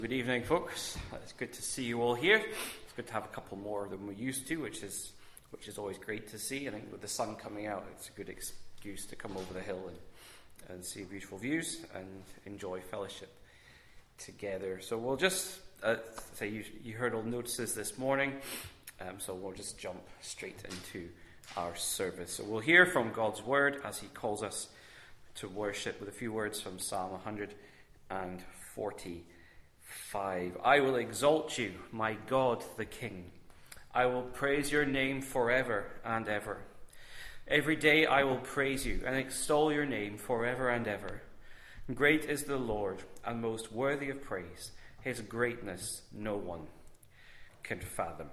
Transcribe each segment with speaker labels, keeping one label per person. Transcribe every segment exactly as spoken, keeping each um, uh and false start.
Speaker 1: Good evening, folks. It's good to see you all here. It's good to have a couple more than we used to, which is which is always great to see. I think with the sun coming out, it's a good excuse to come over the hill and, and see beautiful views and enjoy fellowship together. So we'll just uh, say you, you heard all notices this morning, um, so we'll just jump straight into our service. So we'll hear from God's word as he calls us to worship with a few words from Psalm one forty. Five. I will exalt you, my God the King. I will praise your name forever and ever. Every day I will praise you and extol your name forever and ever. Great is the Lord and most worthy of praise. His greatness no one can fathom.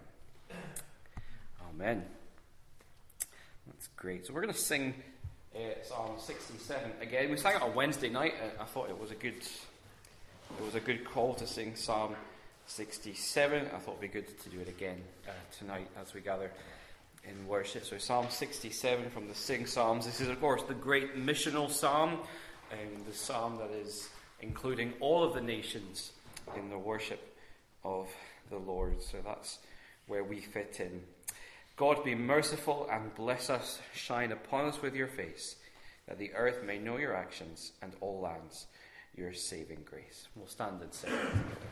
Speaker 1: Amen. That's great. So we're going to sing uh, Psalm sixty-seven again. We sang it on Wednesday night. I thought it was a good... It was a good call to sing Psalm sixty-seven. I thought it would be good to do it again uh, tonight as we gather in worship. So Psalm sixty-seven from the Sing Psalms. This is, of course, the great missional psalm, and the psalm that is including all of the nations in the worship of the Lord. So that's where we fit in. God, be merciful and bless us. Shine upon us with your face, that the earth may know your actions and all lands your saving grace. We'll stand and sing.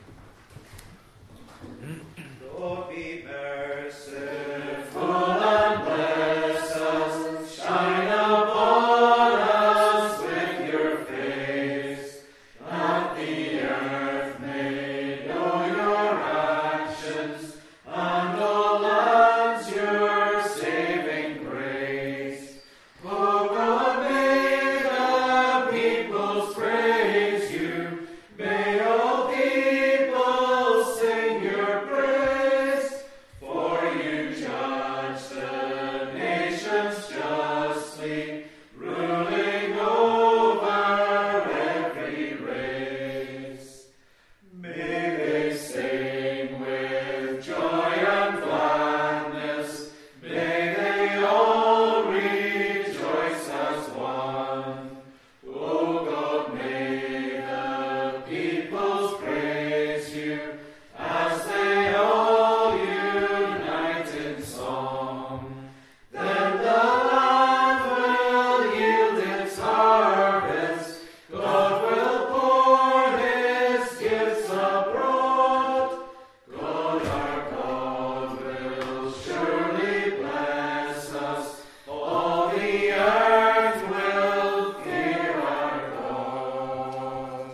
Speaker 2: Lord, be merciful and bless us. Shine upon us with your face, that the earth may know your actions and all lands your saving grace. O God, may the peoples praise. May all people sing your praise, for you judge the nations justly, ruling over every race. May they sing with joy and gladness, may they all rejoice as one. O God, may the peoples praise you as they all unite in song. Then the land will yield its harvest. God will pour his gifts abroad. God, our God, will surely bless us. All the earth will fear our God.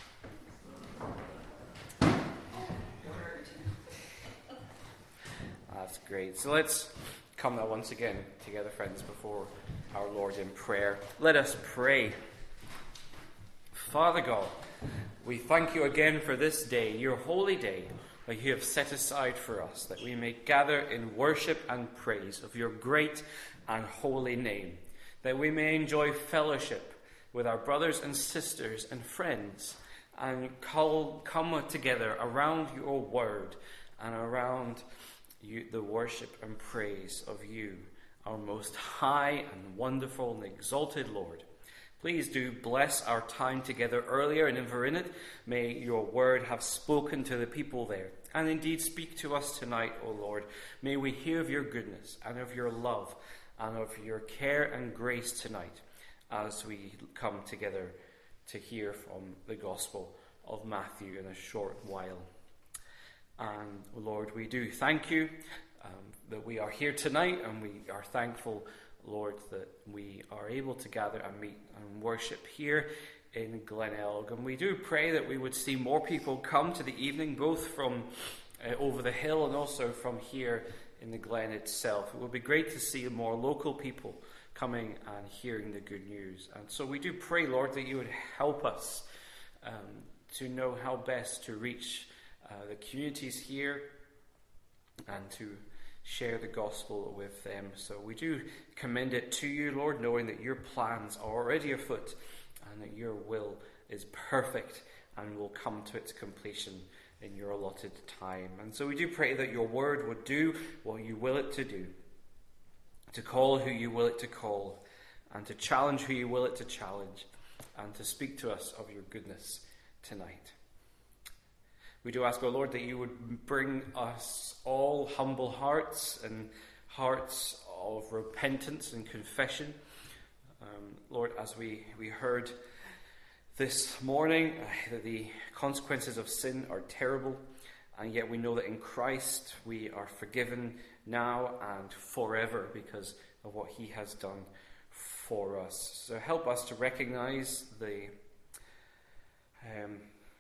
Speaker 1: That's great. So let's come now once again together, friends, before our Lord in prayer. Let us pray. Father God, we thank you again for this day, your holy day, that you have set aside for us, that we may gather in worship and praise of your great and holy name, that we may enjoy fellowship with our brothers and sisters and friends, and call, come together around your word and around you, the worship and praise of you, our most high and wonderful and exalted Lord. Please do bless our time together earlier in Inverinit. May your word have spoken to the people there, and indeed speak to us tonight, O Lord. May we hear of your goodness and of your love and of your care and grace tonight as we come together to hear from the Gospel of Matthew in a short while. And Lord, we do thank you um, that we are here tonight, and we are thankful, Lord, that we are able to gather and meet and worship here in Glenelg. And we do pray that we would see more people come to the evening, both from uh, over the hill and also from here in the Glen itself. It would be great to see more local people coming and hearing the good news. And so we do pray, Lord, that you would help us um, to know how best to reach Uh, the communities here and to share the gospel with them. So we do commend it to you, Lord, knowing that your plans are already afoot and that your will is perfect and will come to its completion in your allotted time. And so we do pray that your word would do what you will it to do, to call who you will it to call, and to challenge who you will it to challenge, and to speak to us of your goodness tonight. We do ask, O Lord, that you would bring us all humble hearts and hearts of repentance and confession. Um, Lord, as we, we heard this morning, uh, the consequences of sin are terrible, and yet we know that in Christ we are forgiven now and forever because of what he has done for us. So help us to recognize the um,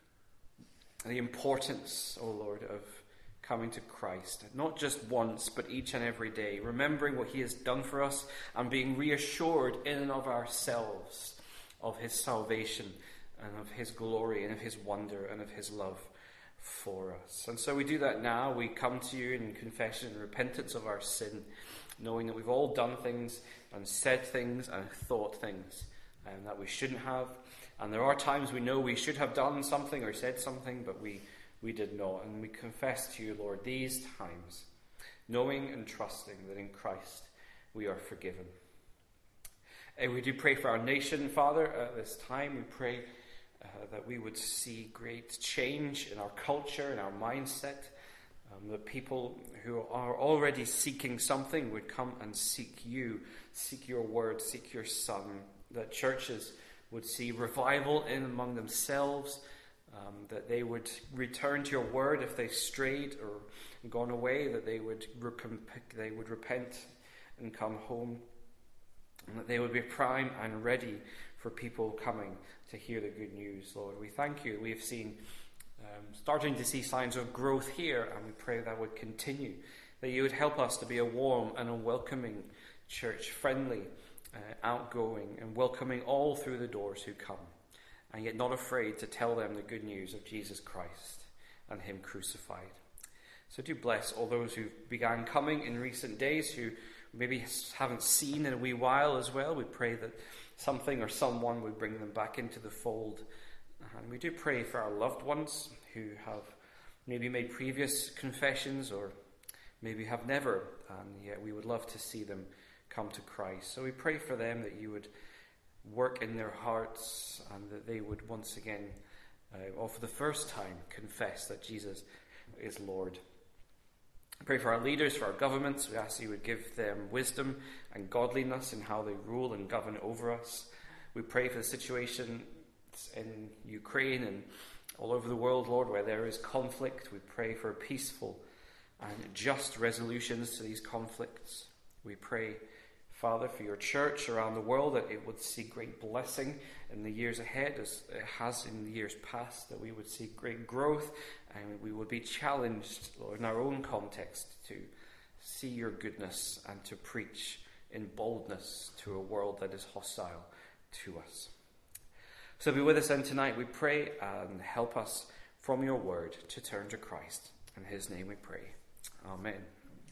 Speaker 1: the importance, O Lord, of coming to Christ, not just once, but each and every day, remembering what he has done for us and being reassured in and of ourselves of his salvation and of his glory and of his wonder and of his love for us. And so we do that now. We come to you in confession and repentance of our sin, knowing that we've all done things and said things and thought things and that we shouldn't have. And there are times we know we should have done something or said something, but we, we did not. And we confess to you, Lord, these times, knowing and trusting that in Christ we are forgiven. And we do pray for our nation, Father, at this time. We pray uh, that we would see great change in our culture, in our mindset. Um, that people who are already seeking something would come and seek you, seek your word, seek your Son. That churches would see revival in among themselves, um, that they would return to your word if they strayed or gone away, that they would rep- they would repent and come home, and that they would be prime and ready for people coming to hear the good news. Lord, we thank you. We have seen, um, starting to see signs of growth here, and we pray that would continue, that you would help us to be a warm and a welcoming church, friendly, Uh, outgoing and welcoming all through the doors who come, and yet not afraid to tell them the good news of Jesus Christ and him crucified. So do bless all those who began coming in recent days, who maybe haven't seen in a wee while as well. We pray that something or someone would bring them back into the fold. And we do pray for our loved ones who have maybe made previous confessions or maybe have never, and yet we would love to see them come to Christ. So we pray for them that you would work in their hearts and that they would once again, uh, or for the first time, confess that Jesus is Lord. We pray for our leaders, for our governments. We ask you would give them wisdom and godliness in how they rule and govern over us. We pray for the situation in Ukraine and all over the world, Lord, where there is conflict. We pray for peaceful and just resolutions to these conflicts. We pray, Father, for your church around the world, that it would see great blessing in the years ahead, as it has in the years past, that we would see great growth, and we would be challenged, Lord, in our own context to see your goodness and to preach in boldness to a world that is hostile to us. So be with us then tonight, we pray, and help us from your word to turn to Christ. In his name we pray. Amen.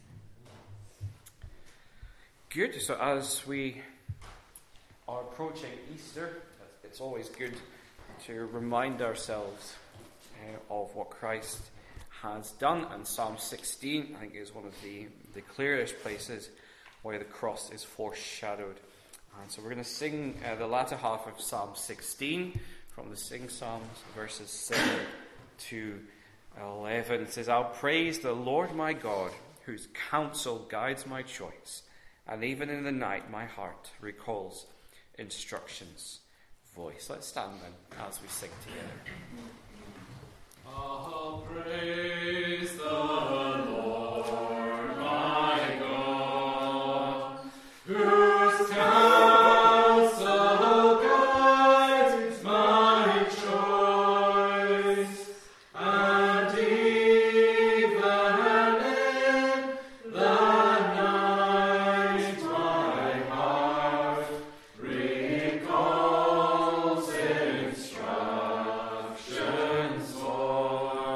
Speaker 1: Good. So as we are approaching Easter, it's always good to remind ourselves uh, of what Christ has done. And Psalm sixteen, I think, is one of the, the clearest places where the cross is foreshadowed. And so we're going to sing uh, the latter half of Psalm sixteen from the Sing Psalms, verses seven to eleven. It says, I'll praise the Lord my God, whose counsel guides my choice. And even in the night, my heart recalls instruction's voice. Let's stand then as we sing together.
Speaker 2: I'll praise the Lord my God, whose counsel guides my choice, and even in the night my heart recalls instructions for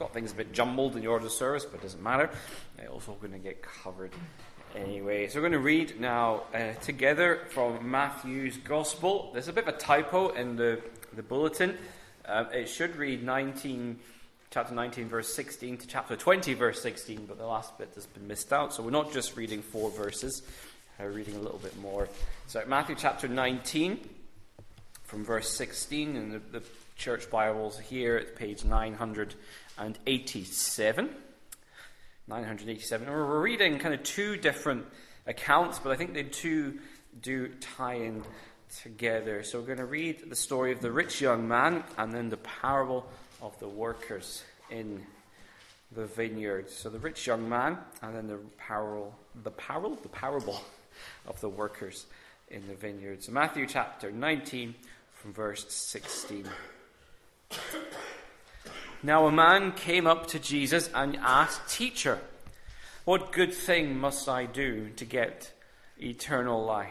Speaker 1: got things a bit jumbled in the order of service, but it doesn't matter. It's all going to get covered anyway. So we're going to read now uh, together from Matthew's Gospel. There's a bit of a typo in the, the bulletin. Uh, it should read nineteen, chapter nineteen, verse sixteen to chapter twenty, verse sixteen, but the last bit has been missed out. So we're not just reading four verses, we're reading a little bit more. So Matthew chapter nineteen, from verse sixteen, in the, the church Bibles here at page nine hundred eighty-seven. nine hundred eighty-seven. And we're reading kind of two different accounts, but I think they two do tie in together. So we're going to read the story of the rich young man and then the parable of the workers in the vineyard. So the rich young man and then the parable, the parable, the parable of the workers in the vineyard. So Matthew chapter nineteen from verse sixteen. Now a man came up to Jesus and asked, "Teacher, what good thing must I do to get eternal life?"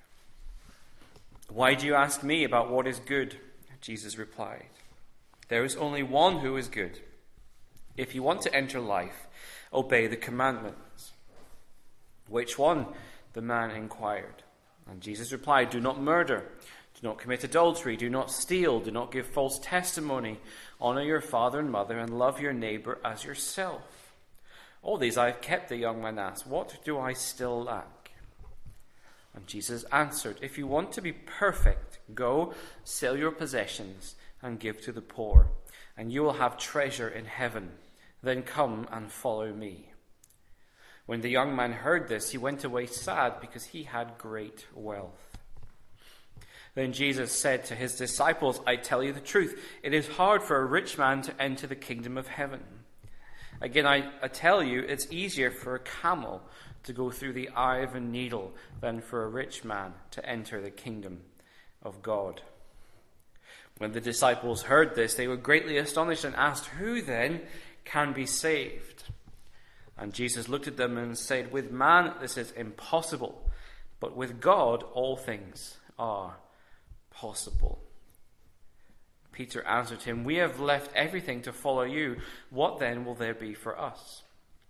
Speaker 1: "Why do you ask me about what is good?" Jesus replied. "There is only one who is good. If you want to enter life, obey the commandments." "Which one?" the man inquired. And Jesus replied, "Do not murder. Do not commit adultery. Do not steal. Do not give false testimony. Honor your father and mother, and love your neighbor as yourself." "All these I have kept," the young man asked. "What do I still lack?" And Jesus answered, "If you want to be perfect, go sell your possessions and give to the poor, and you will have treasure in heaven. Then come and follow me." When the young man heard this, he went away sad because he had great wealth. Then Jesus said to his disciples, "I tell you the truth, it is hard for a rich man to enter the kingdom of heaven. Again, I, I tell you, it's easier for a camel to go through the eye of a needle than for a rich man to enter the kingdom of God." When the disciples heard this, they were greatly astonished and asked, "Who then can be saved?" And Jesus looked at them and said, "With man this is impossible, but with God all things are possible." Peter answered him, "We have left everything to follow you. What then will there be for us?"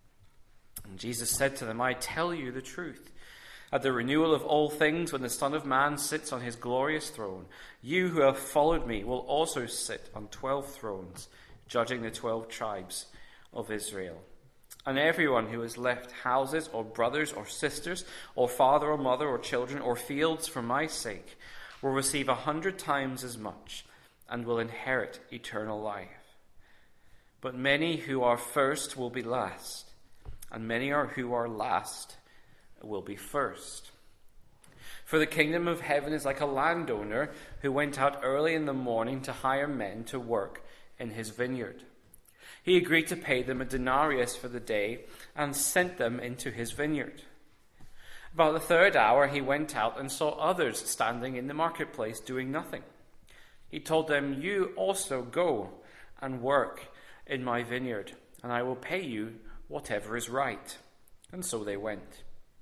Speaker 1: And Jesus said to them, "I tell you the truth. At the renewal of all things, when the Son of Man sits on his glorious throne, you who have followed me will also sit on twelve thrones, judging the twelve tribes of Israel. And everyone who has left houses or brothers or sisters or father or mother or children or fields for my sake will receive a hundred times as much and will inherit eternal life. But many who are first will be last, and many are who are last will be first. For the kingdom of heaven is like a landowner who went out early in the morning to hire men to work in his vineyard. He agreed to pay them a denarius for the day and sent them into his vineyard. About the third hour he went out and saw others standing in the marketplace doing nothing. He told them, "You also go and work in my vineyard, and I will pay you whatever is right." And so they went.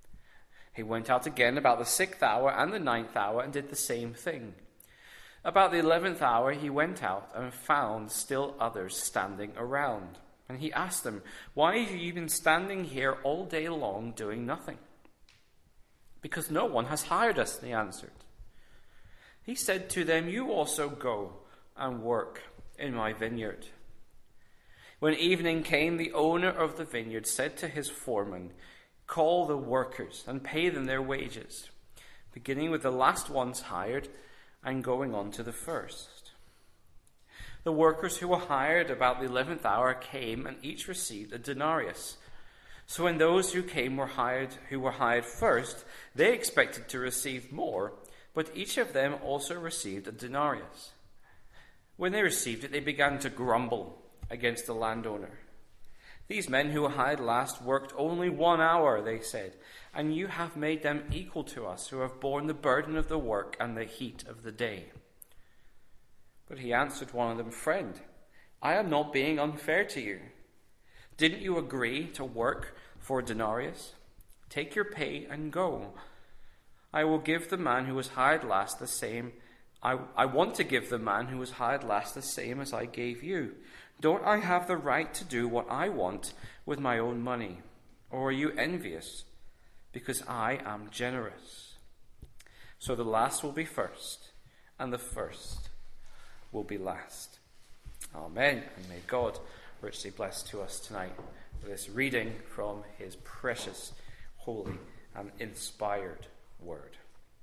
Speaker 1: He went out again about the sixth hour and the ninth hour and did the same thing. About the eleventh hour he went out and found still others standing around. And he asked them, "Why have you been standing here all day long doing nothing?" "Because no one has hired us," they answered. He said to them, "You also go and work in my vineyard." When evening came, the owner of the vineyard said to his foreman, "Call the workers and pay them their wages, beginning with the last ones hired and going on to the first." The workers who were hired about the eleventh hour came, and each received a denarius. So when those who came were hired, who were hired first, they expected to receive more, but each of them also received a denarius. When they received it, they began to grumble against the landowner. "These men who were hired last worked only one hour," they said, "and you have made them equal to us, who have borne the burden of the work and the heat of the day." But he answered one of them, "Friend, I am not being unfair to you. Didn't you agree to work for a denarius? Take your pay and go. I will give the man who was hired last the same I, I want to give the man who was hired last the same as I gave you. Don't I have the right to do what I want with my own money? Or are you envious because I am generous?' So the last will be first, and the first will be last." Amen. And may God richly bless to us tonight for this reading from his precious, holy, and inspired word.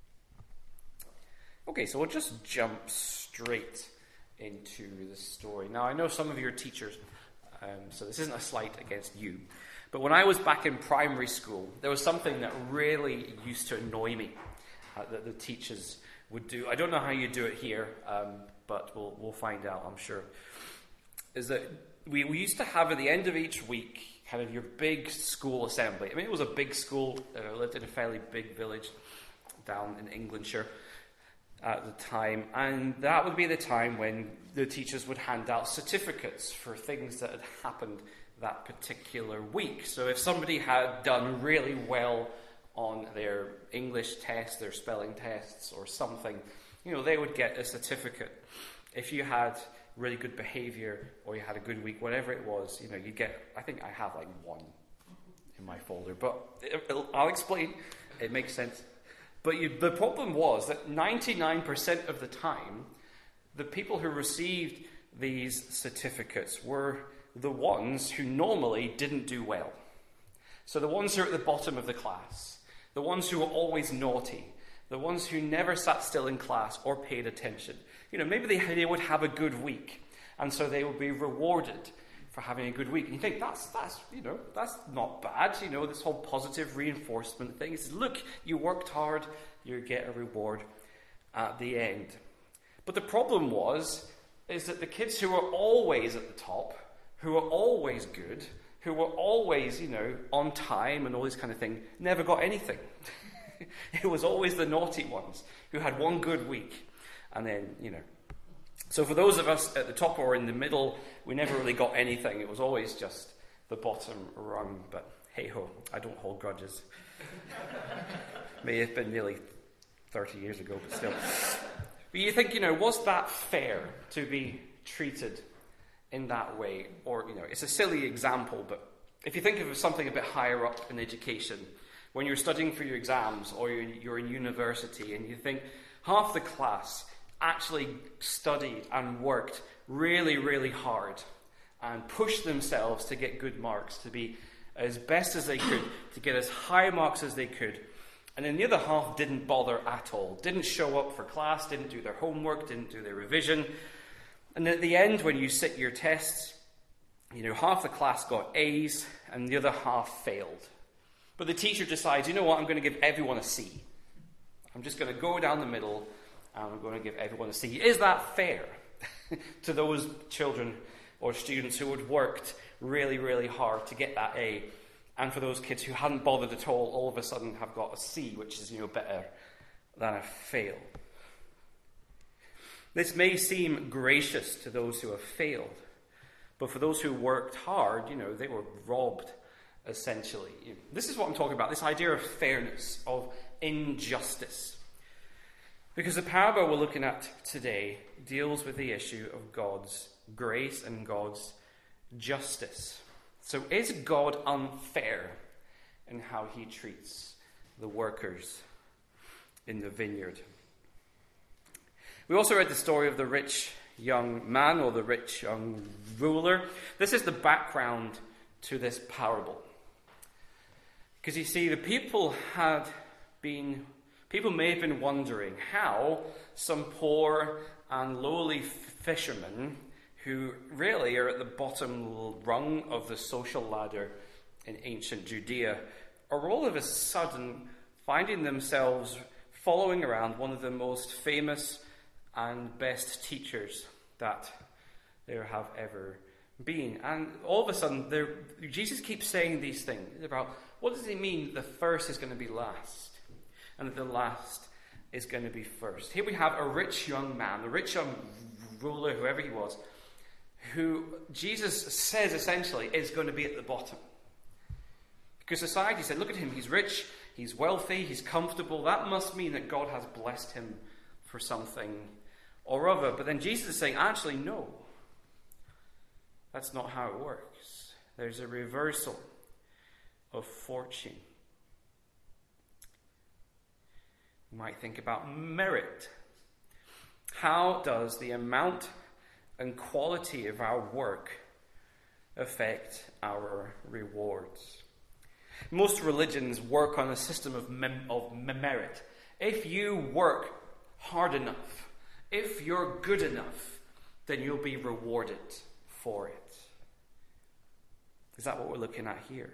Speaker 1: Okay, so we'll just jump straight into the story. Now, I know some of you are teachers, um, so this isn't a slight against you. But when I was back in primary school, there was something that really used to annoy me uh, that the teachers would do. I don't know how you do it here, um, but we'll we'll find out, I'm sure. Is that we, we used to have at the end of each week kind of your big school assembly. I mean, it was a big school. I lived in a fairly big village down in Englandshire at the time, and that would be the time when the teachers would hand out certificates for things that had happened that particular week. So if somebody had done really well on their English test, their spelling tests or something, you know, they would get a certificate. If you had really good behavior or you had a good week, whatever it was, you know, you get, I think I have like one in my folder, but it, I'll explain. It makes sense. But you, the problem was that ninety-nine percent of the time, the people who received these certificates were the ones who normally didn't do well. So the ones who are at the bottom of the class, the ones who were always naughty, the ones who never sat still in class or paid attention. You know, maybe they, they would have a good week, and so they would be rewarded for having a good week. And you think, that's, that's, you know, that's not bad, you know, this whole positive reinforcement thing. It's, look, you worked hard, you get a reward at the end. But the problem was, is that the kids who were always at the top, who were always good, who were always, you know, on time and all this kind of thing, never got anything. It was always the naughty ones who had one good week. And then, you know. So for those of us at the top or in the middle, we never really got anything. It was always just the bottom rung. But hey-ho, I don't hold grudges. May have been nearly thirty years ago, but still. But you think, you know, was that fair to be treated in that way? Or, you know, it's a silly example, but if you think of something a bit higher up in education, when you're studying for your exams or you're, you're in university and you think half the class actually studied and worked really, really hard and pushed themselves to get good marks, to be as best as they could, to get as high marks as they could. And then the other half didn't bother at all, didn't show up for class, didn't do their homework, didn't do their revision. And at the end, when you sit your tests, you know, half the class got A's and the other half failed. But the teacher decides, you know what, I'm going to give everyone a C. I'm just going to go down the middle and I'm going to give everyone a C. Is that fair to those children or students who had worked really, really hard to get that A, and for those kids who hadn't bothered at all, all of a sudden have got a C, which is, you know, better than a fail? This may seem gracious to those who have failed, but for those who worked hard, you know, they were robbed, essentially. This is what I'm talking about, this idea of fairness, of injustice. Because the parable we're looking at today deals with the issue of God's grace and God's justice. So is God unfair in how he treats the workers in the vineyard? We also read the story of the rich young man, or the rich young ruler. This is the background to this parable. Because you see, the people had been, people may have been wondering how some poor and lowly fishermen, who really are at the bottom rung of the social ladder in ancient Judea, are all of a sudden finding themselves following around one of the most famous and best teachers that there have ever been. And all of a sudden, Jesus keeps saying these things about, what does he mean that the first is going to be last, and that the last is going to be first? Here we have a rich young man, a rich young ruler, whoever he was, who Jesus says essentially is going to be at the bottom. Because society said, look at him, he's rich, he's wealthy, he's comfortable. That must mean that God has blessed him for something or other. But then Jesus is saying, actually, no. That's not how it works. There's a reversal of fortune. You might think about merit. How does the amount and quality of our work affect our rewards? Most religions work on a system of, mem- of merit. If you work hard enough, if you're good enough, then you'll be rewarded for it. Is that what we're looking at here?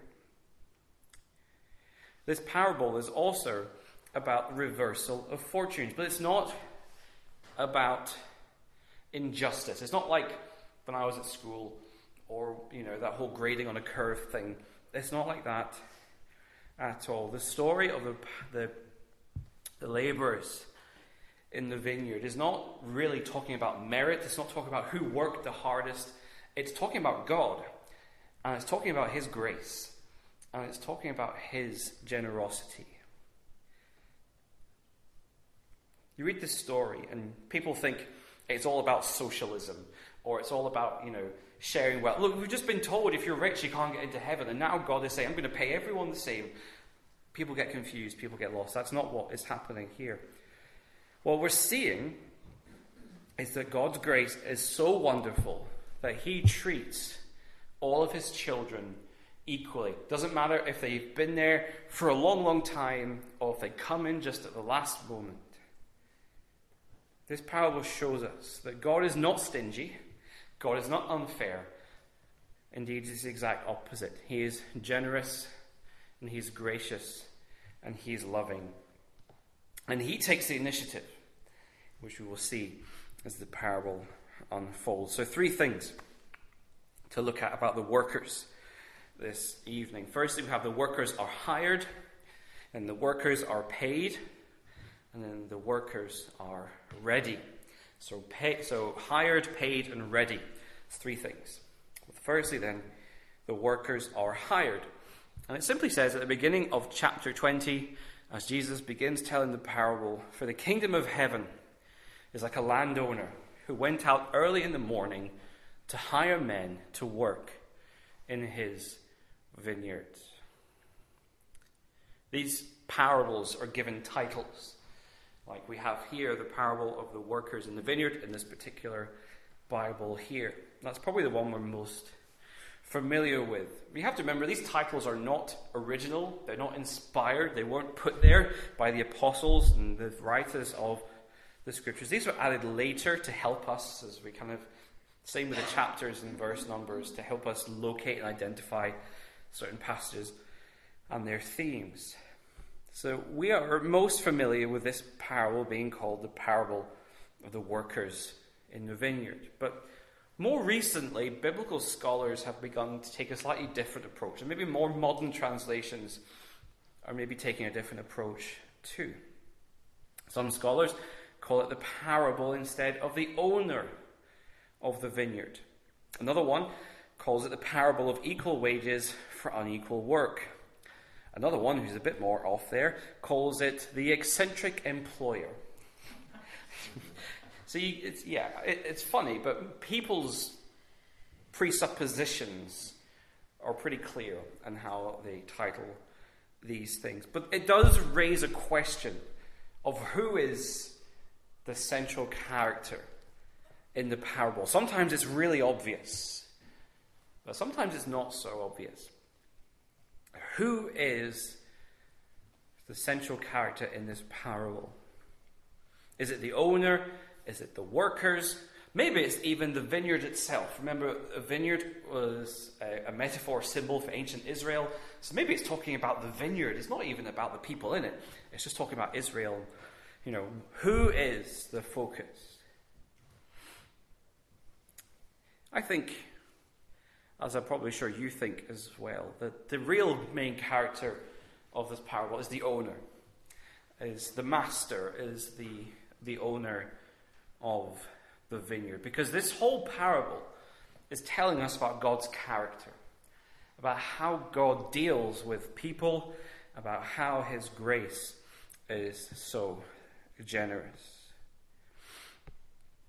Speaker 1: This parable is also about reversal of fortunes, but it's not about injustice. It's not like when I was at school, or, you know, that whole grading on a curve thing. It's not like that at all. The story of the, the, the laborers in the vineyard is not really talking about merit. It's not talking about who worked the hardest. It's talking about God. And it's talking about his grace. And it's talking about his generosity. You read this story and people think it's all about socialism, or it's all about, you know, sharing wealth. Look, we've just been told if you're rich you can't get into heaven, and now God is saying, I'm going to pay everyone the same. People get confused, people get lost. That's not what is happening here. What we're seeing is that God's grace is so wonderful that he treats all of his children equally. Doesn't matter if they've been there for a long, long time, or if they come in just at the last moment. This parable shows us that God is not stingy. God is not unfair. Indeed, it's the exact opposite. He is generous, and he's gracious, and he's loving. And he takes the initiative, which we will see as the parable unfolds. So three things to look at about the workers this evening. Firstly, we have the workers are hired, and the workers are paid, and then the workers are ready. So, pay, so hired, paid, and ready. It's three things. Firstly, then, the workers are hired. And it simply says at the beginning of chapter twenty, as Jesus begins telling the parable, for the kingdom of heaven is like a landowner who went out early in the morning to hire men to work in his vineyards. These parables are given titles. Like we have here, the parable of the workers in the vineyard in this particular Bible here. That's probably the one we're most familiar with. We have to remember these titles are not original. They're not inspired. They weren't put there by the apostles and the writers of the scriptures. These were added later to help us as we kind of, same with the chapters and verse numbers, to help us locate and identify certain passages and their themes. So we are most familiar with this parable being called the parable of the workers in the vineyard. But more recently, biblical scholars have begun to take a slightly different approach. And maybe more modern translations are maybe taking a different approach too. Some scholars call it the parable instead of the owner of the vineyard. Another one calls it the parable of equal wages for unequal work. Another one, who's a bit more off there, calls it the eccentric employer. So, you, it's, yeah, it, it's funny, but people's presuppositions are pretty clear on how they title these things. But it does raise a question of who is the central character in the parable. Sometimes it's really obvious, but sometimes it's not so obvious. Who is the central character in this parable? Is it the owner? Is it the workers? Maybe it's even the vineyard itself. Remember, a vineyard was a, a metaphor symbol for ancient Israel. So maybe it's talking about the vineyard. It's not even about the people in it. It's just talking about Israel. You know, who is the focus? I think, as I'm probably sure you think as well, that the real main character of this parable is the owner, is the master, is the, the owner of the vineyard. Because this whole parable is telling us about God's character, about how God deals with people, about how his grace is so generous.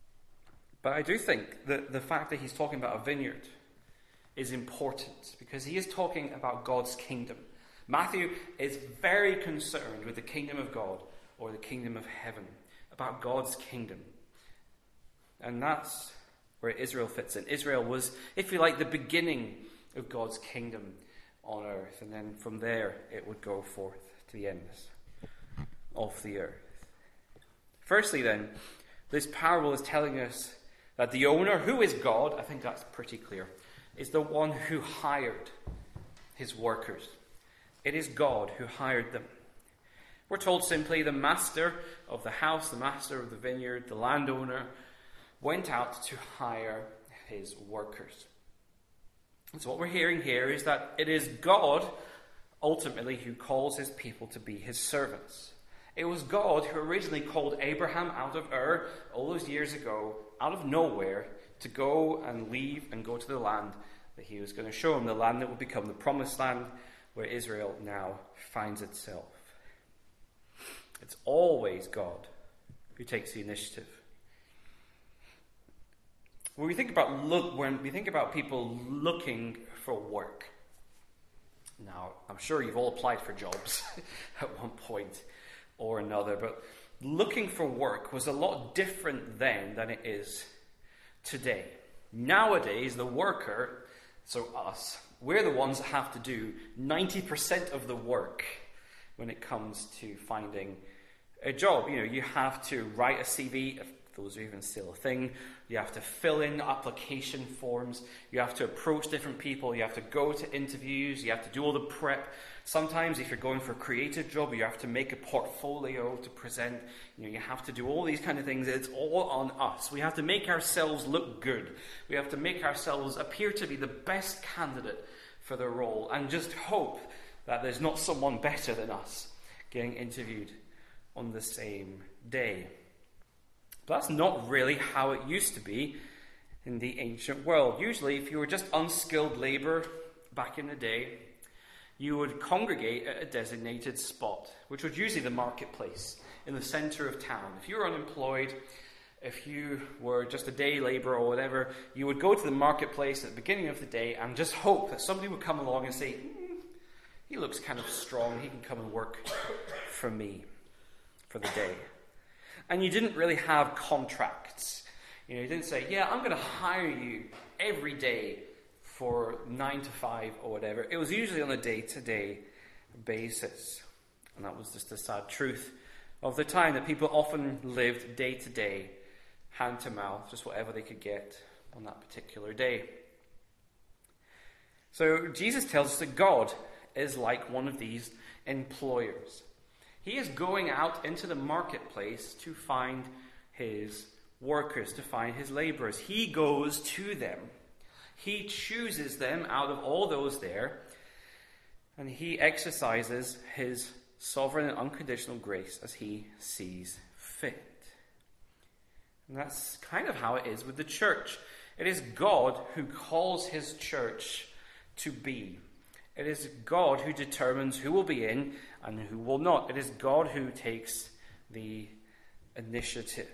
Speaker 1: But I do think that the fact that he's talking about a vineyard is important because he is talking about God's kingdom. Matthew is very concerned with the kingdom of God or the kingdom of heaven, about God's kingdom. And that's where Israel fits in. Israel was, if you like, the beginning of God's kingdom on earth. And then from there, it would go forth to the ends of the earth. Firstly, then, this parable is telling us that the owner, who is God, I think that's pretty clear, is the one who hired his workers. It is God who hired them. We're told simply the master of the house, the master of the vineyard, the landowner, went out to hire his workers. And so what we're hearing here is that it is God, ultimately, who calls his people to be his servants. It was God who originally called Abraham out of Ur all those years ago, out of nowhere, to go and leave and go to the land that he was going to show him, the land that would become the promised land where Israel now finds itself. It's always God who takes the initiative. When we think about look, when we think about people looking for work, now I'm sure you've all applied for jobs at one point or another, but looking for work was a lot different then than it is today. Nowadays, the worker, so us, we're the ones that have to do ninety percent of the work when it comes to finding a job. You know, you have to write a C V, if those are even still a thing. You have to fill in application forms. You have to approach different people. You have to go to interviews. You have to do all the prep. Sometimes if you're going for a creative job, you have to make a portfolio to present. You know, you have to do all these kind of things. It's all on us. We have to make ourselves look good. We have to make ourselves appear to be the best candidate for the role and just hope that there's not someone better than us getting interviewed on the same day. But that's not really how it used to be in the ancient world. Usually, if you were just unskilled labor back in the day, you would congregate at a designated spot, which was usually the marketplace in the center of town. If you were unemployed, if you were just a day laborer or whatever, you would go to the marketplace at the beginning of the day and just hope that somebody would come along and say, mm, he looks kind of strong, he can come and work for me for the day. And you didn't really have contracts. You know, you didn't say, yeah, I'm going to hire you every day for nine to five or whatever. It was usually on a day-to-day basis. And that was just the sad truth of the time, that people often lived day-to-day, hand-to-mouth, just whatever they could get on that particular day. So Jesus tells us that God is like one of these employers. He is going out into the marketplace to find his workers, to find his laborers. He goes to them. He chooses them out of all those there, and he exercises his sovereign and unconditional grace as he sees fit. And that's kind of how it is with the church. It is God who calls his church to be. It is God who determines who will be in and who will not. It is God who takes the initiative.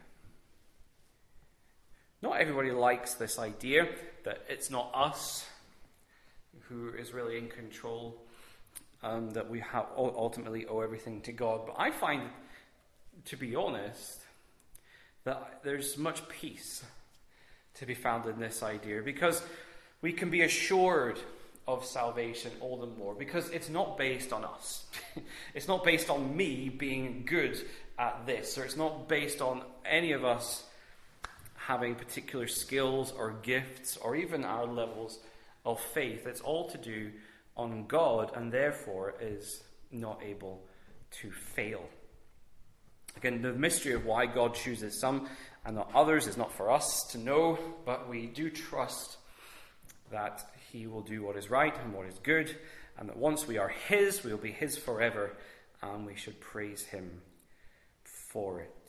Speaker 1: Not everybody likes this idea that it's not us who is really in control, um, that we have ultimately owe everything to God. But I find, to be honest, that there's much peace to be found in this idea, because we can be assured of salvation all the more, because it's not based on us. It's not based on me being good at this, or it's not based on any of us having particular skills or gifts or even our levels of faith. It's all to do on God, and therefore is not able to fail. Again, the mystery of why God chooses some and not others is not for us to know, but we do trust that he will do what is right and what is good, and that once we are his, we will be his forever, and we should praise him for it.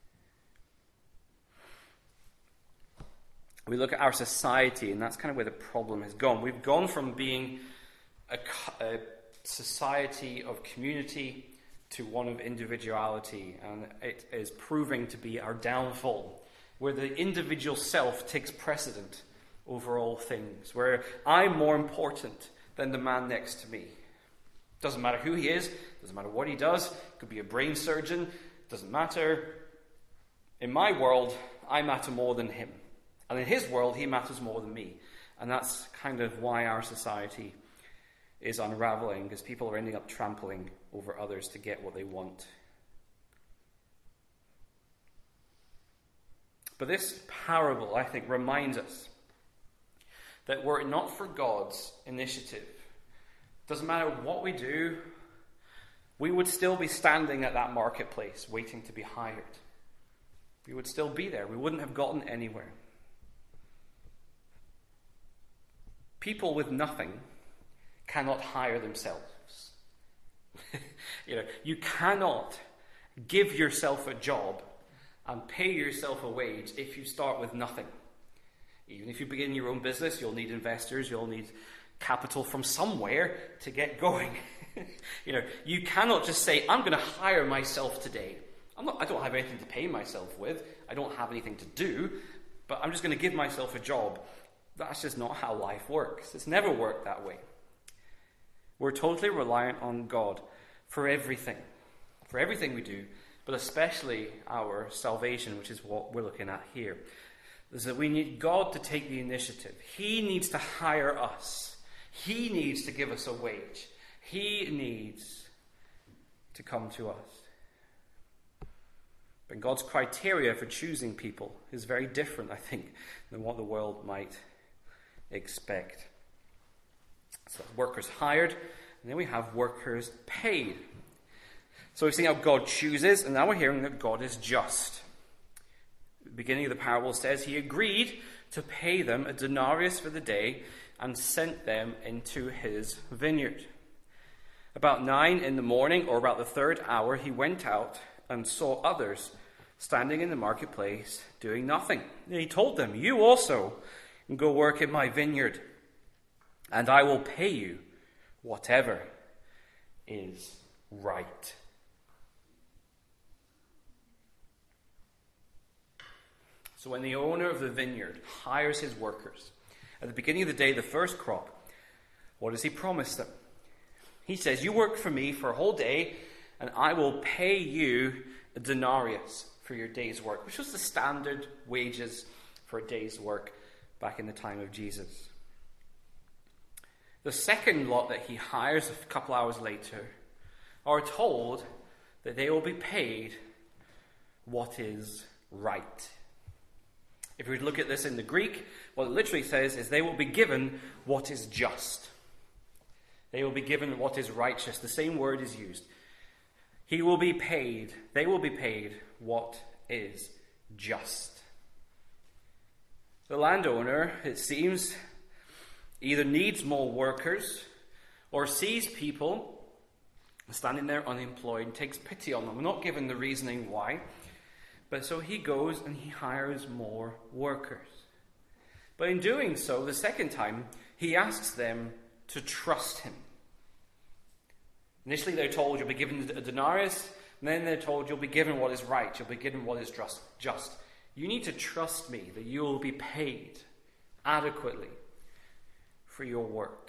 Speaker 1: We look at our society, and that's kind of where the problem has gone. We've gone from being a, a society of community to one of individuality, and it is proving to be our downfall where the individual self takes precedent over all things, where I'm more important than the man next to me. Doesn't matter who he is, doesn't matter what he does, could be a brain surgeon, doesn't matter. In my world, I matter more than him. And in his world, he matters more than me. And that's kind of why our society is unraveling, because people are ending up trampling over others to get what they want. But this parable, I think, reminds us that were it not for God's initiative, doesn't matter what we do, we would still be standing at that marketplace waiting to be hired. We would still be there. We wouldn't have gotten anywhere. People with nothing cannot hire themselves. you know, you cannot give yourself a job and pay yourself a wage if you start with nothing. Even if you begin your own business, you'll need investors, you'll need capital from somewhere to get going. you know, you cannot just say, I'm going to hire myself today. I'm not, I don't have anything to pay myself with. I don't have anything to do, but I'm just going to give myself a job. That's just not how life works. It's never worked that way. We're totally reliant on God for everything, for everything we do, but especially our salvation, which is what we're looking at here. Is that we need God to take the initiative. He needs to hire us. He needs to give us a wage. He needs to come to us. But God's criteria for choosing people is very different, I think, than what the world might expect. So workers hired, and then we have workers paid. So we've seen how God chooses, and now we're hearing that God is just. The beginning of the parable says he agreed to pay them a denarius for the day and sent them into his vineyard. About nine in the morning, or about the third hour, he went out and saw others standing in the marketplace doing nothing. And he told them, you also go work in my vineyard, and I will pay you whatever is right. So when the owner of the vineyard hires his workers, at the beginning of the day, the first crop, what does he promise them? He says, you work for me for a whole day, and I will pay you a denarius for your day's work, which was the standard wages for a day's work back in the time of Jesus. The second lot that he hires a couple hours later are told that they will be paid what is right. If we look at this in the Greek, what it literally says is they will be given what is just. They will be given what is righteous. The same word is used. He will be paid, they will be paid what is just. The landowner, it seems, either needs more workers or sees people standing there unemployed and takes pity on them. We're not given the reasoning why. But so he goes and he hires more workers. But in doing so, the second time, he asks them to trust him. Initially, they're told you'll be given a denarius, and then they're told you'll be given what is right, you'll be given what is just. just. You need to trust me that you will be paid adequately for your work.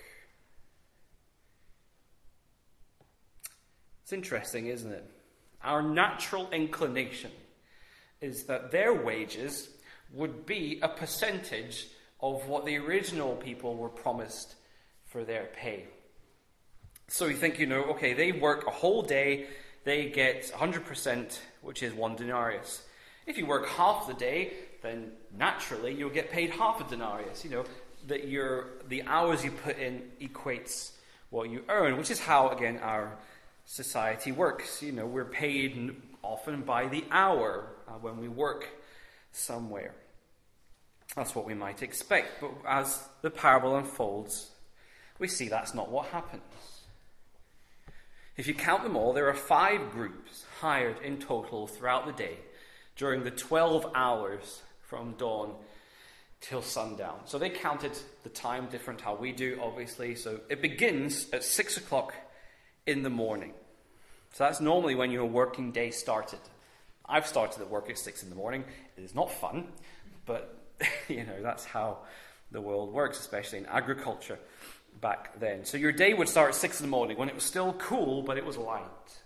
Speaker 1: It's interesting, isn't it? Our natural inclination is that their wages would be a percentage of what the original people were promised for their pay. So you think, you know, okay, they work a whole day, they get one hundred percent, which is one denarius. If you work half the day, then naturally you'll get paid half a denarius. You know, that your the hours you put in equates what you earn, which is how, again, our society works. You know, we're paid often by the hour uh, when we work somewhere. That's what we might expect. But as the parable unfolds, we see that's not what happens. If you count them all, there are five groups hired in total throughout the day during the twelve hours from dawn till sundown. So they counted the time different how we do, obviously. So it begins at six o'clock in the morning. So that's normally when your working day started. I've started at work at six in the morning. It is not fun, but you know, that's how the world works, especially in agriculture back then. So your day would start at six in the morning when it was still cool, but it was light.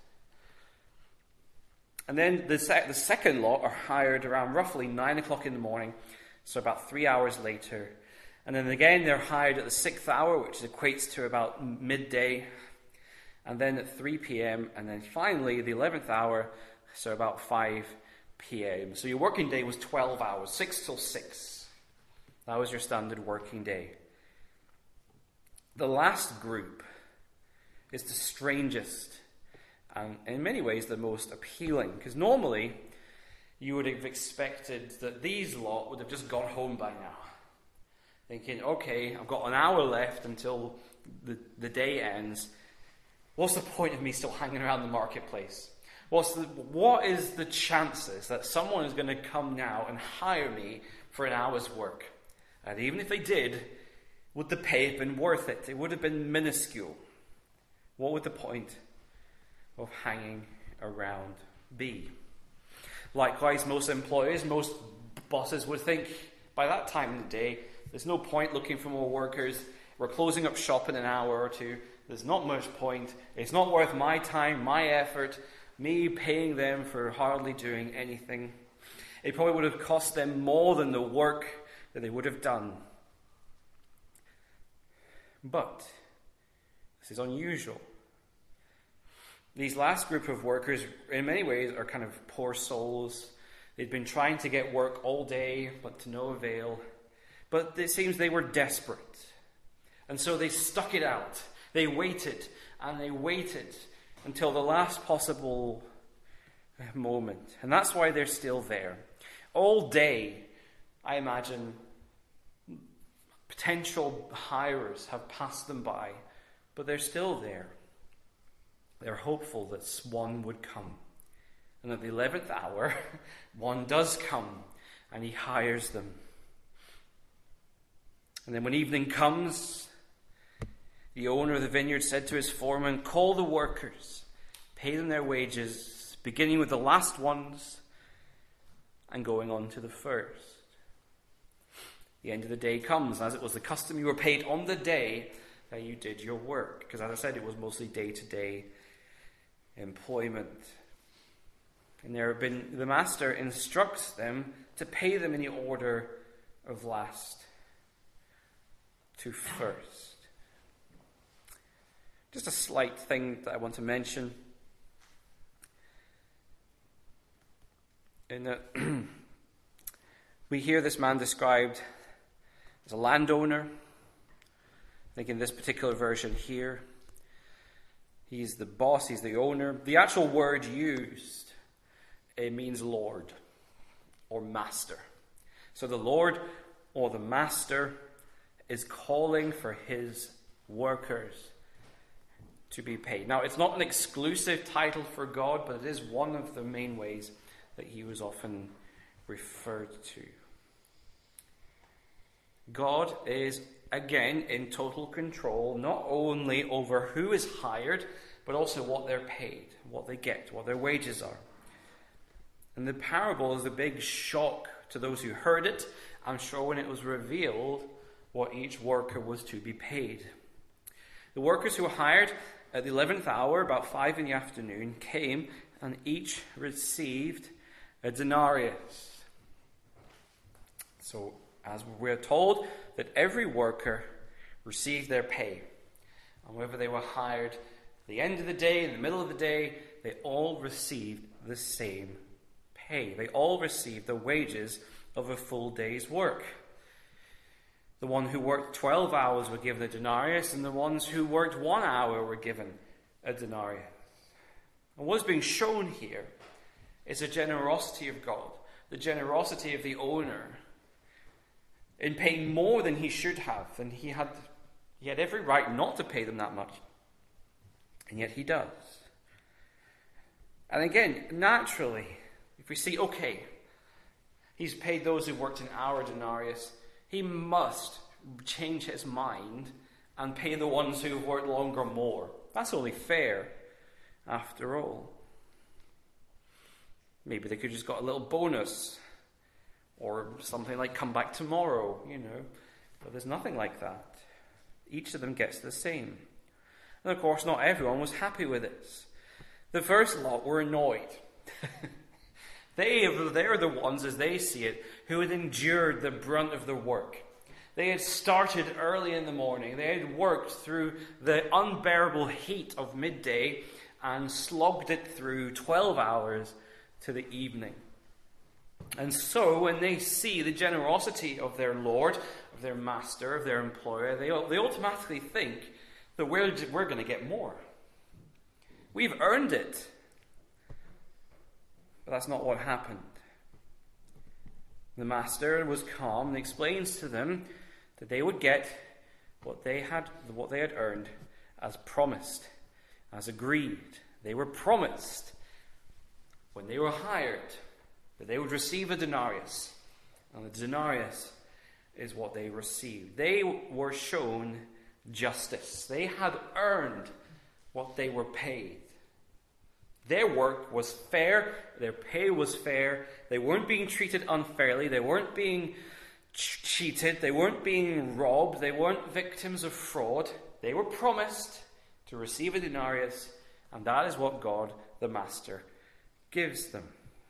Speaker 1: And then the, sec- the second lot are hired around roughly nine o'clock in the morning, so about three hours later. And then again, they're hired at the sixth hour, which equates to about midday. And then at three p.m. And then finally, the eleventh hour, so about five p.m. So your working day was twelve hours, six till six. That was your standard working day. The last group is the strangest and in many ways the most appealing, because normally you would have expected that these lot would have just got home by now, thinking, okay, I've got an hour left until the, the day ends. What's the point of me still hanging around the marketplace? What's the, what is the chances that someone is going to come now and hire me for an hour's work? And even if they did, would the pay have been worth it? It would have been minuscule. What would the point of hanging around be? Likewise, most employers, most bosses would think by that time in the day, there's no point looking for more workers. We're closing up shop in an hour or two. There's not much point. It's not worth my time, my effort, me paying them for hardly doing anything. It probably would have cost them more than the work that they would have done. But this is unusual. These last group of workers, in many ways, are kind of poor souls. They'd been trying to get work all day, but to no avail. But it seems they were desperate. And so they stuck it out. They waited, and they waited until the last possible moment. And that's why they're still there. All day, I imagine, potential hirers have passed them by, but they're still there. They're hopeful that one would come. And at the eleventh hour, one does come, and he hires them. And then when evening comes, the owner of the vineyard said to his foreman, "Call the workers, pay them their wages, beginning with the last ones and going on to the first." The end of the day comes, as it was the custom. You were paid on the day that you did your work, because as I said, it was mostly day-to-day employment. And there have been, the master instructs them to pay them in the order of last to first. Just a slight thing that I want to mention. In that we hear this man described as a landowner. I think in this particular version here, he's the boss, he's the owner. The actual word used, it means Lord or master. So the Lord or the master is calling for his workers to be paid. Now, it's not an exclusive title for God, but it is one of the main ways that he was often referred to. God is, again, in total control, not only over who is hired, but also what they're paid, what they get, what their wages are. And the parable is a big shock to those who heard it, I'm sure, when it was revealed what each worker was to be paid. The workers who were hired at the eleventh hour, about five in the afternoon, came and each received a denarius. So, as we're told, that every worker received their pay. And whether they were hired at the end of the day, in the middle of the day, they all received the same pay. They all received the wages of a full day's work. The one who worked twelve hours were given a denarius, and the ones who worked one hour were given a denarius. And what's being shown here is the generosity of God, the generosity of the owner in paying more than he should have. And he had, he had every right not to pay them that much. And yet he does. And again, naturally, if we see, okay, he's paid those who worked an hour denarius, he must change his mind and pay the ones who have worked longer more. That's only fair, after all. Maybe they could just got a little bonus or something like come back tomorrow, you know. But there's nothing like that. Each of them gets the same. And of course, not everyone was happy with this. The first lot were annoyed. they, they're the ones, as they see it, who had endured the brunt of the work. They had started early in the morning. They had worked through the unbearable heat of midday and slogged it through twelve hours to the evening. And so when they see the generosity of their Lord, of their master, of their employer, they, they automatically think that we're, we're going to get more. We've earned it. But that's not what happened. The master was calm and explains to them that they would get what they had, what they had earned as promised, as agreed. They were promised when they were hired that they would receive a denarius. And the denarius is what they received. They were shown justice. They had earned what they were paid. Their work was fair. Their pay was fair. They weren't being treated unfairly. They weren't being ch- cheated. They weren't being robbed. They weren't victims of fraud. They were promised to receive a denarius, and that is what God, the Master, gives them.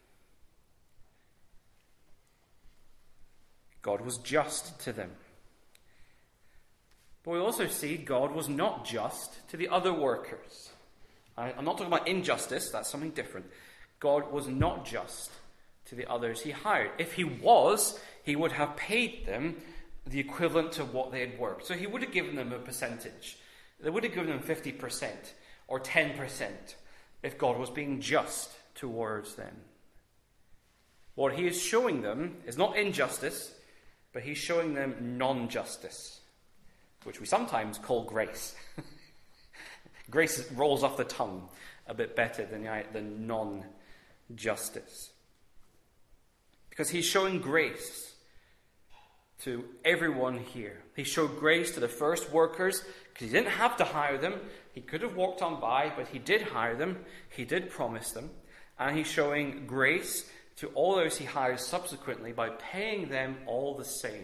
Speaker 1: God was just to them. But we also see God was not just to the other workers. I, I'm not talking about injustice, that's something different. God was not just to the others he hired. If he was, he would have paid them the equivalent to what they had worked. So he would have given them a percentage. They would have given them fifty percent or ten percent if God was being just towards them. What he is showing them is not injustice, but he's showing them non-justice, which we sometimes call grace. Grace rolls off the tongue a bit better than, than non-justice. Because he's showing grace to everyone here. He showed grace to the first workers because he didn't have to hire them. He could have walked on by, but he did hire them. He did promise them. And he's showing grace to all those he hires subsequently by paying them all the same.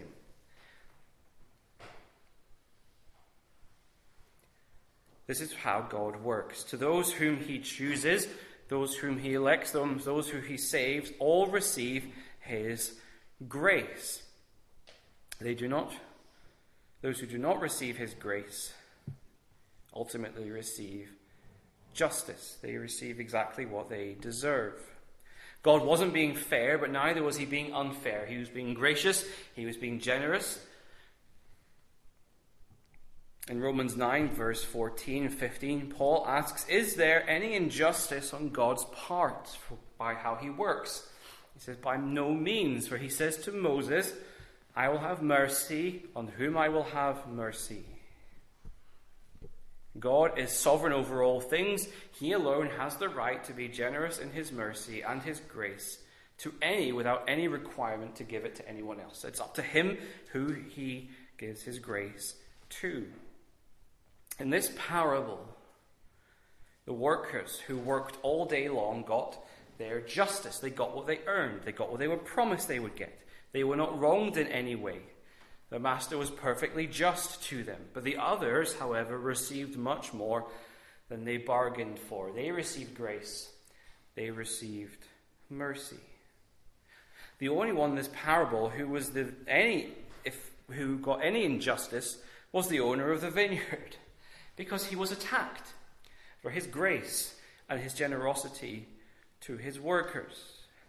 Speaker 1: This is how God works. To those whom he chooses, those whom he elects, those whom he saves, all receive his grace. They do not, those who do not receive his grace ultimately receive justice. They receive exactly what they deserve. God wasn't being fair, but neither was he being unfair. He was being gracious. He was being generous. In Romans nine, verse fourteen and fifteen, Paul asks, is there any injustice on God's part by how he works? He says, by no means. For he says to Moses, I will have mercy on whom I will have mercy. God is sovereign over all things. He alone has the right to be generous in his mercy and his grace to any without any requirement to give it to anyone else. It's up to him who he gives his grace to. In this parable, the workers who worked all day long got their justice. They got what they earned. They got what they were promised they would get. They were not wronged in any way. The master was perfectly just to them. But the others, however, received much more than they bargained for. They received grace. They received mercy. The only one in this parable who was the any if who got any injustice was the owner of the vineyard, because he was attacked for his grace and his generosity to his workers.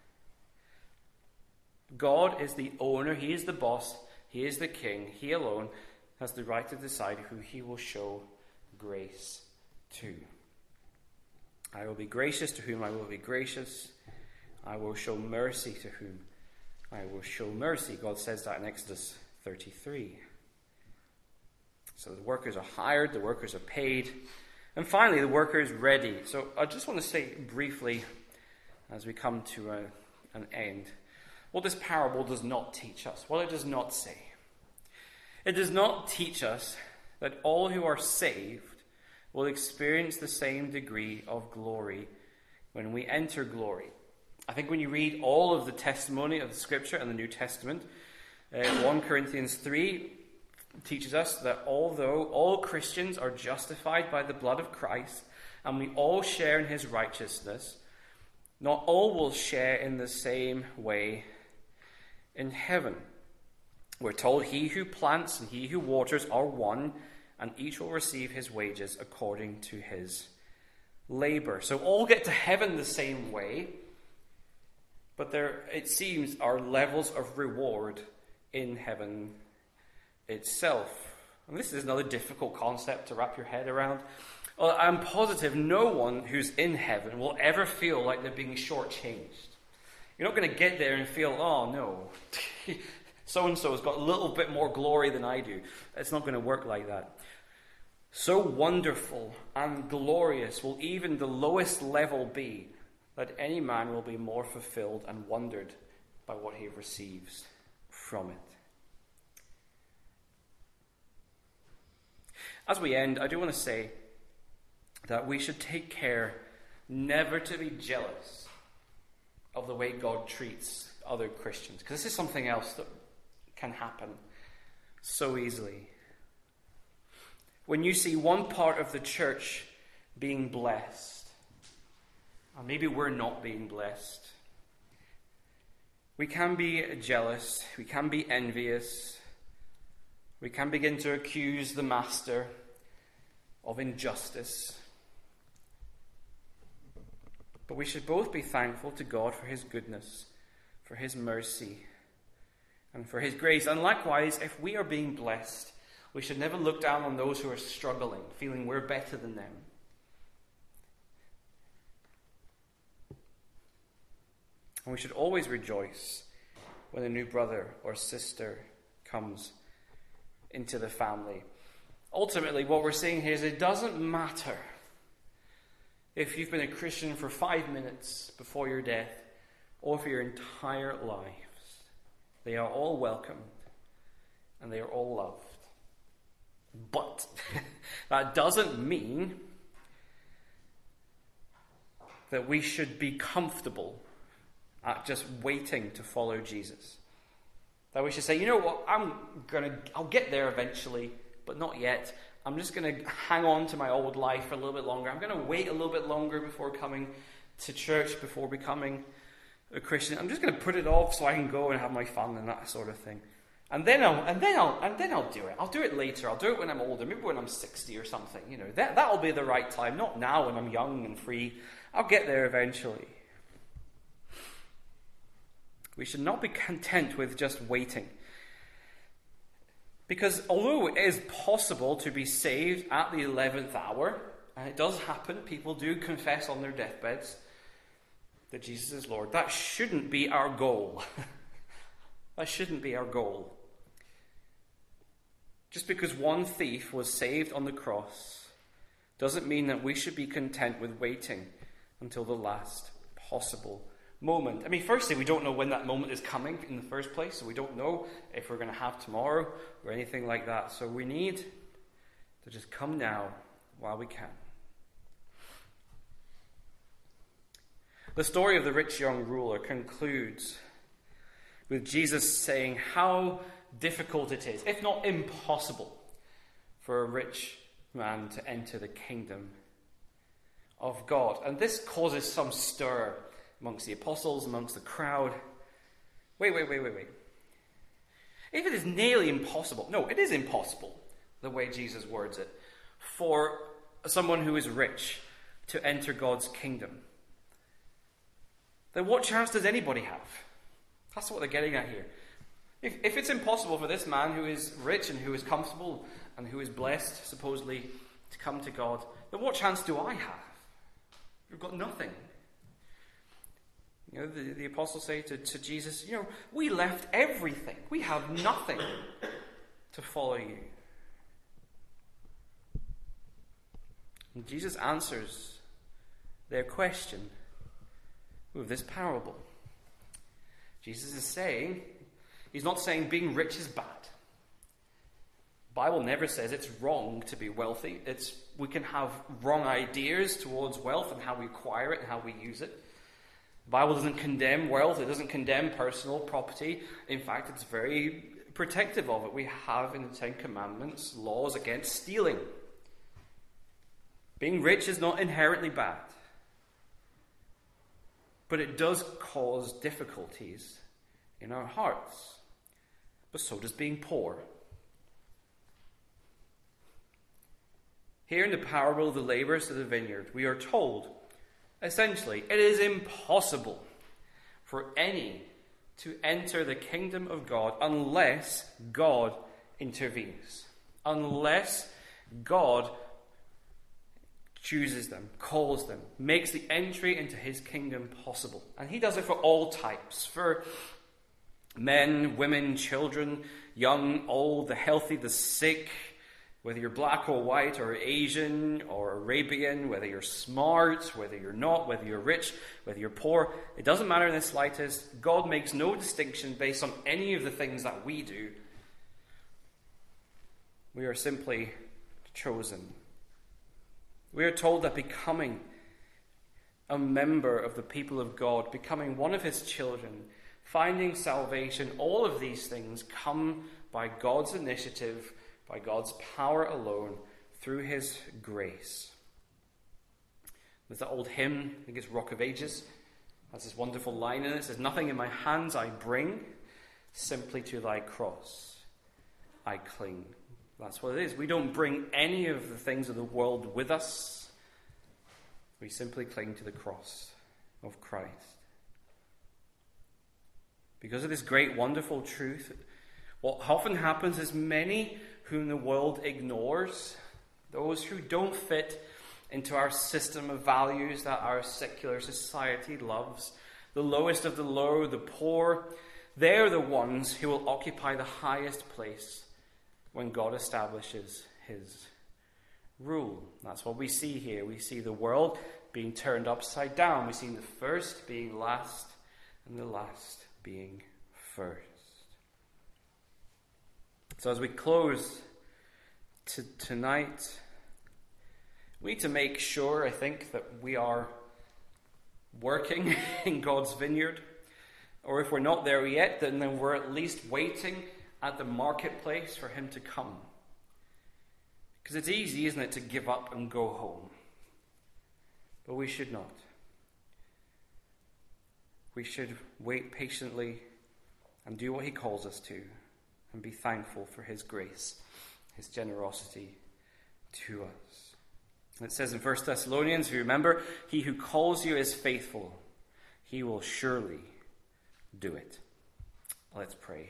Speaker 1: God is the owner. He is the boss. He is the king. He alone has the right to decide who he will show grace to. I will be gracious to whom I will be gracious. I will show mercy to whom I will show mercy. God says that in Exodus thirty-three. So the workers are hired, the workers are paid, and finally the worker is ready. So I just want to say briefly, as we come to a, an end, what this parable does not teach us, what it does not say. It does not teach us that all who are saved will experience the same degree of glory when we enter glory. I think when you read all of the testimony of the Scripture and the New Testament, uh, First Corinthians three teaches us that although all Christians are justified by the blood of Christ, and we all share in his righteousness, not all will share in the same way in heaven. We're told he who plants and he who waters are one, and each will receive his wages according to his labor. So all get to heaven the same way, but there, it seems, are levels of reward in heaven itself. And this is another difficult concept to wrap your head around. Well, I'm positive no one who's in heaven will ever feel like they're being shortchanged. You're not going to get there and feel, oh no, so-and-so has got a little bit more glory than I do. It's not going to work like that. So wonderful and glorious will even the lowest level be, that any man will be more fulfilled and wondered by what he receives from it. As we end, I do want to say that we should take care never to be jealous of the way God treats other Christians, because this is something else that can happen so easily. When you see one part of the church being blessed, and maybe we're not being blessed, we can be jealous, we can be envious, we can begin to accuse the master of injustice. But we should both be thankful to God for his goodness, for his mercy, and for his grace. And likewise, if we are being blessed, we should never look down on those who are struggling, feeling we're better than them. And we should always rejoice when a new brother or sister comes into the family. Ultimately, what we're saying here is it doesn't matter if you've been a Christian for five minutes before your death or for your entire lives. They are all welcomed and they are all loved. But that doesn't mean that we should be comfortable at just waiting to follow Jesus. That we should say, you know what, I'm gonna, I'll get there eventually, but not yet. I'm just going to hang on to my old life for a little bit longer. I'm going to wait a little bit longer before coming to church, before becoming a Christian. I'm just going to put it off so I can go and have my fun and that sort of thing. And then I'll, and then I'll, and then I'll do it. I'll do it later. I'll do it when I'm older, maybe when I'm sixty or something. You know, that that'll be the right time. Not now when I'm young and free. I'll get there eventually. We should not be content with just waiting. Because although it is possible to be saved at the eleventh hour, and it does happen, people do confess on their deathbeds that Jesus is Lord, that shouldn't be our goal. That shouldn't be our goal. Just because one thief was saved on the cross doesn't mean that we should be content with waiting until the last possible moment. I mean, firstly, we don't know when that moment is coming in the first place, so we don't know if we're going to have tomorrow or anything like that. So we need to just come now while we can. The story of the rich young ruler concludes with Jesus saying how difficult it is, if not impossible, for a rich man to enter the kingdom of God. And this causes some stir amongst the apostles, amongst the crowd. Wait, wait, wait, wait, wait. If it is nearly impossible, no, it is impossible, the way Jesus words it, for someone who is rich to enter God's kingdom, then what chance does anybody have? That's what they're getting at here. If, if it's impossible for this man who is rich and who is comfortable and who is blessed, supposedly, to come to God, then what chance do I have? You've got nothing. You know, the, the apostles say to, to Jesus, you know, we left everything. We have nothing to follow you. And Jesus answers their question with this parable. Jesus is saying, he's not saying being rich is bad. The Bible never says it's wrong to be wealthy. It's we can have wrong ideas towards wealth and how we acquire it and how we use it. The Bible doesn't condemn wealth. It doesn't condemn personal property. In fact, it's very protective of it. We have in the Ten Commandments laws against stealing. Being rich is not inherently bad. But it does cause difficulties in our hearts. But so does being poor. Here in the parable of the laborers of the vineyard, we are told, essentially, it is impossible for any to enter the kingdom of God unless God intervenes. Unless God chooses them, calls them, makes the entry into his kingdom possible. And he does it for all types. For men, women, children, young, old, the healthy, the sick, whether you're black or white or Asian or Arabian, whether you're smart, whether you're not, whether you're rich, whether you're poor, it doesn't matter in the slightest. God makes no distinction based on any of the things that we do. We are simply chosen. We are told that becoming a member of the people of God, becoming one of his children, finding salvation, all of these things come by God's initiative, by God's power alone, through his grace. There's that old hymn, I think it's Rock of Ages, has this wonderful line in it. It says, "Nothing in my hands I bring, simply to thy cross I cling." That's what it is. We don't bring any of the things of the world with us. We simply cling to the cross of Christ. Because of this great, wonderful truth, what often happens is many whom the world ignores, those who don't fit into our system of values that our secular society loves, the lowest of the low, the poor, they're the ones who will occupy the highest place when God establishes his rule. That's what we see here. We see the world being turned upside down. We see the first being last and the last being first. So as we close to tonight, we need to make sure, I think, that we are working in God's vineyard. Or if we're not there yet, then, then we're at least waiting at the marketplace for him to come. Because it's easy, isn't it, to give up and go home. But we should not. We should wait patiently and do what he calls us to, and be thankful for his grace, his generosity to us. And it says in First Thessalonians, if you remember, he who calls you is faithful. He will surely do it. Let's pray.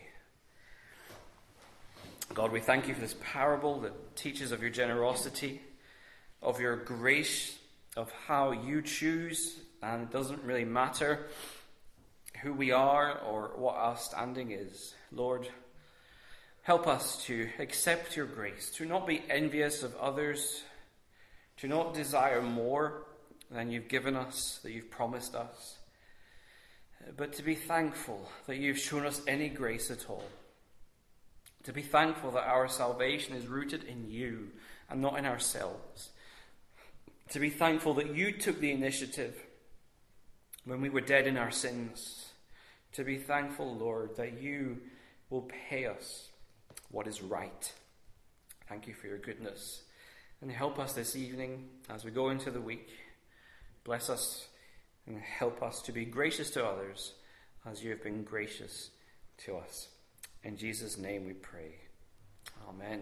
Speaker 1: God, we thank you for this parable that teaches of your generosity, of your grace, of how you choose, and it doesn't really matter who we are or what our standing is. Lord, help us to accept your grace, to not be envious of others, to not desire more than you've given us, that you've promised us, but to be thankful that you've shown us any grace at all. To be thankful that our salvation is rooted in you and not in ourselves. To be thankful that you took the initiative when we were dead in our sins. To be thankful, Lord, that you will pay us what is right. Thank you for your goodness. And help us this evening as we go into the week. Bless us and help us to be gracious to others as you have been gracious to us. In Jesus' name we pray. Amen.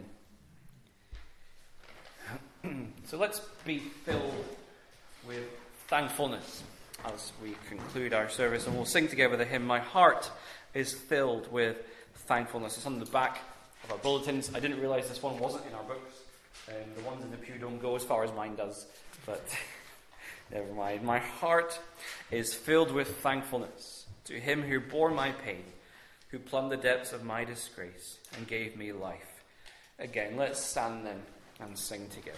Speaker 1: So let's be filled with thankfulness as we conclude our service. And we'll sing together the hymn, My Heart is Filled with Thankfulness. It's on the back of our bulletins. I didn't realize this one wasn't in our books. Um, the ones in the pew don't go as far as mine does. But never mind. My heart is filled with thankfulness to him who bore my pain, who plumbed the depths of my disgrace and gave me life. Again, let's stand then and sing together.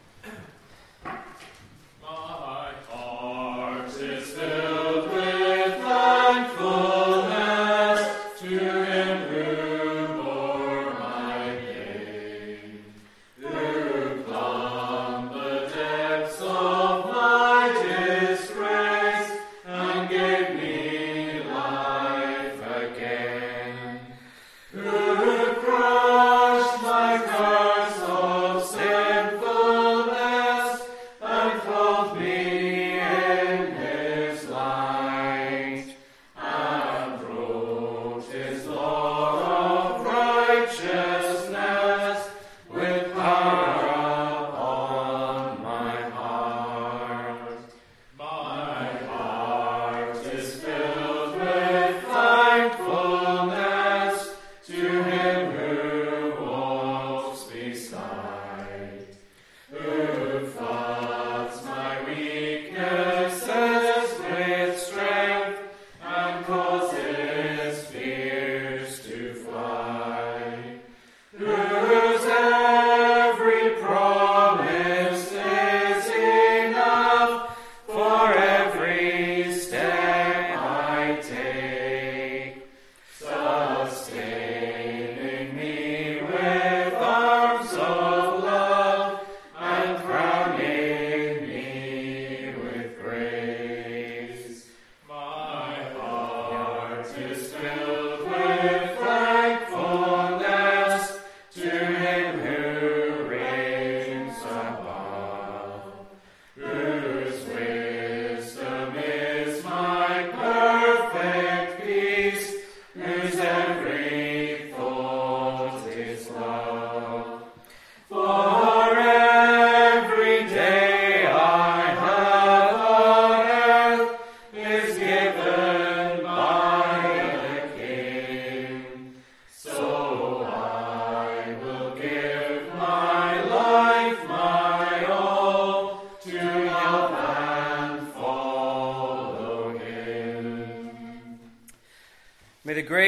Speaker 2: My heart is filled with thankfulness to him who bore my pain, who plumbed the depths of my disgrace and gave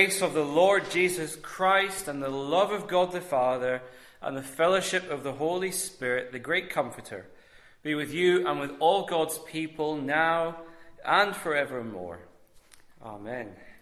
Speaker 1: grace of the Lord Jesus Christ and the love of God the Father and the fellowship of the Holy Spirit, the great Comforter, be with you and with all God's people now and forevermore. Amen.